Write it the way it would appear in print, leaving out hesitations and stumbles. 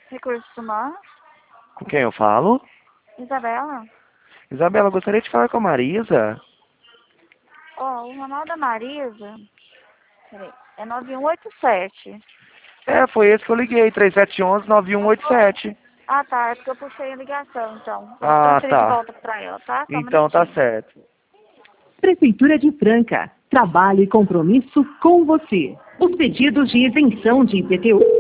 Recursos humanos? Com quem eu falo? Isabela? Isabela, gostaria de falar com a Marisa. Ó, o ramal da Marisa, peraí, é 9187. Foi esse que eu liguei, 3711-9187. Ah, tá, é porque eu puxei a ligação, então. Vou Ah, transferir de tá. volta pra ela, tá? Só um Então tá minutinho. certo. Prefeitura de Franca. Trabalho e compromisso com você. Os pedidos de isenção de IPTU